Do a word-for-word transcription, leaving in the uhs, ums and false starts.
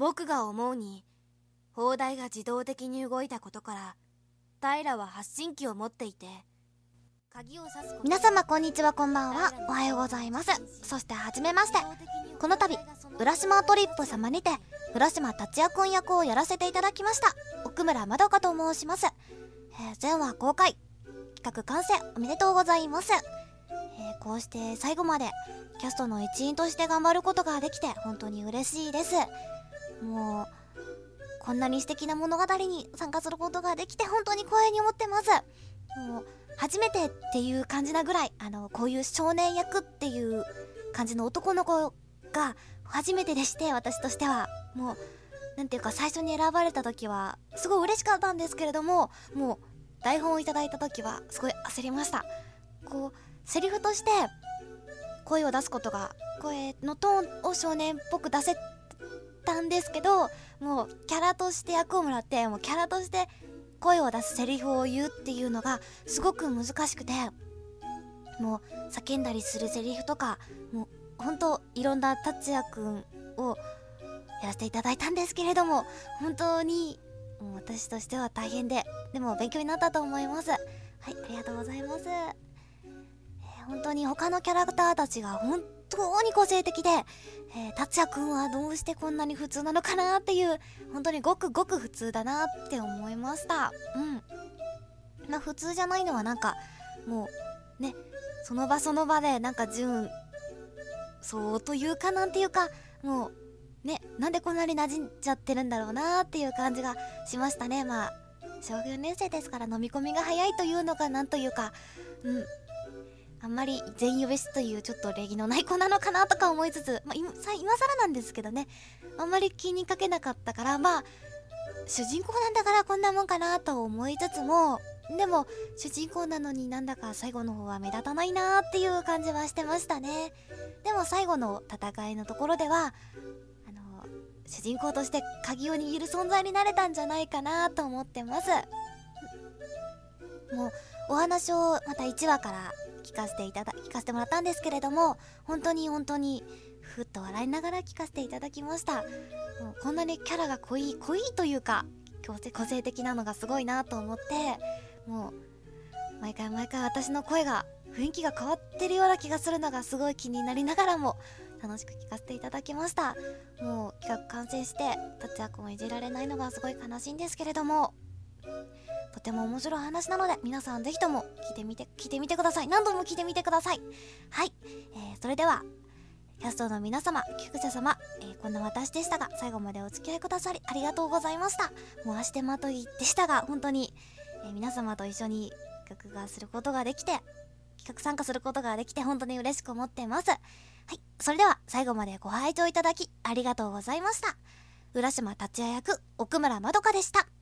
僕が思うに、砲台が自動的に動いたことから平は発信機を持っていて、鍵を挿すことで皆様こんにちは、こんばんは、おはようございます。そしてはじめまして。この度浦島トリップ様にて浦島達也くん役をやらせていただきました奥村まどかと申します。えー、前話公開、企画完成おめでとうございます。えー、こうして最後までキャストの一員として頑張ることができて本当に嬉しいです。もうこんなに素敵な物語に参加することができて本当に光栄に思ってます。もう初めてっていう感じなぐらい、あのこういう少年役っていう感じの男の子が初めてでして、私としてはもうなんていうか、最初に選ばれた時はすごい嬉しかったんですけれども、もう台本をいただいた時はすごい焦りました。こうセリフとして声を出すことが、声のトーンを少年っぽく出せたんですけど、もうキャラとして役をもらって、もうキャラとして声を出すセリフを言うっていうのがすごく難しくて、もう叫んだりするセリフとか、もうほんといろんな達也くんをやらせていただいたんですけれども、本当にもう私としては大変で、でも勉強になったと思います。はい、ありがとうございます。えー、本当に他のキャラクターたちが本当に個性的で、えー、達也くんはどうしてこんなに普通なのかなっていう、本当にごくごく普通だなって思いました。うん。まあ普通じゃないのはなんかもうね、その場その場でなんか順そうというかなんていうか、もうね、なんでこんなに馴染んじゃってるんだろうなっていう感じがしましたね。まあ小学よねん生ですから飲み込みが早いというのかなんというか、うん、あんまり全員呼び捨てというちょっと礼儀のない子なのかなとか思いつつ、まあ、今さ今更なんですけどね、あんまり気にかけなかったから、まあ主人公なんだからこんなもんかなと思いつつも、でも主人公なのになんだか最後の方は目立たないなーっていう感じはしてましたね。でも最後の戦いのところではあの主人公として鍵を握る存在になれたんじゃないかなと思ってます。もうお話をまたいちわから聞かせていただ聞かせてもらったんですけれども、本当に本当にふっと笑いながら聞かせていただきました。もうこんなにキャラが濃い濃いというか個性的なのがすごいなと思って、もう毎回毎回私の声が雰囲気が変わってるような気がするのがすごい気になりながらも楽しく聞かせていただきました。もう企画完成して達也くんをいじられないのがすごい悲しいんですけれども、とても面白い話なので皆さんぜひとも聞いてみて聞いてみてください。何度も聞いてみてください。はい、えー、それではキャストの皆様、菊者様、えー、こんな私でしたが最後までお付き合いくださりありがとうございました。もう足手まといでしたが本当に、えー、皆様と一緒に企画がすることができて企画参加することができて本当に嬉しく思っています。はい、それでは最後までご拝聴いただきありがとうございました。浦島達也役奥村まどかでした。